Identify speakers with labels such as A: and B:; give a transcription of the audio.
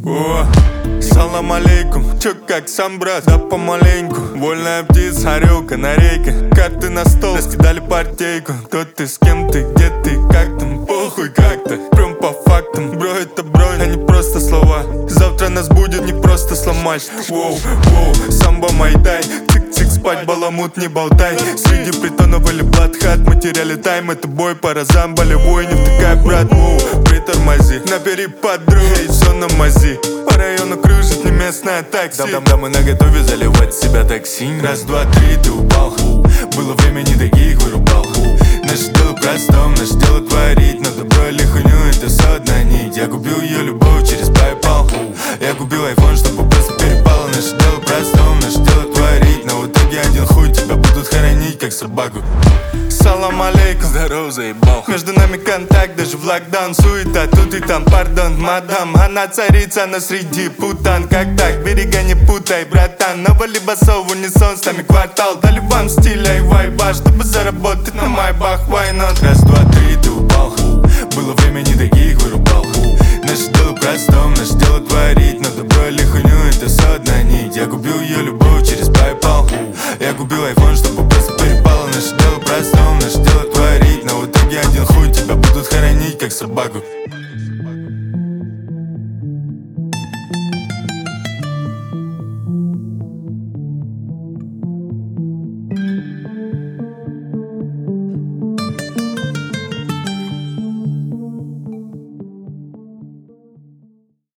A: О, салам алейкум, чё как сам брат, да помаленьку. Вольная птица, орёл, канарейка. Карты на стол, раскидали партейку. Кто ты, с кем ты, где ты, как там, похуй как-то. Прям по фактам, бро это бро, а не просто слова. Завтра нас будет не просто сломать. Воу, воу, самбо майдай. Цик-цик, спать, баламут, не болтай. Среди притонов или блатхат, мы теряли тайм. Это бой по разам, болевой, не втыкай, брат. Воу, притормози, набери подруг, эй, всё на мази. По району кружит не местная такси. Да мы наготове заливать себя токсин. Раз, два, три, ты упал. Было время, не таких вырубал. Наше дело простом, наше дело творить. Но добро или хуйню, это все одна нить. Я купил ее любовь через PayPal. Я купил iPhone, чтобы просто перепало. Наше дело простом, наше дело творить. Но в итоге один хуй тебя будут хоронить, как собаку. Салам алейкум, здорово, заебал. Между нами контакт, даже в локдаун. Суета, тут и там, пардон, мадам. Она царица, но среди путан. Как так, берега не путай, братан. Навали басов в унисон, с нами квартал. Дали вам стиля и вайба, чтобы заработать на майбах. Why not? Раз, два, три, ты упал. Было время, не таких вырубал. Наше дело простом, наше дело творить. Но добро или хуйню, это все одна нить. Я купил ее любовь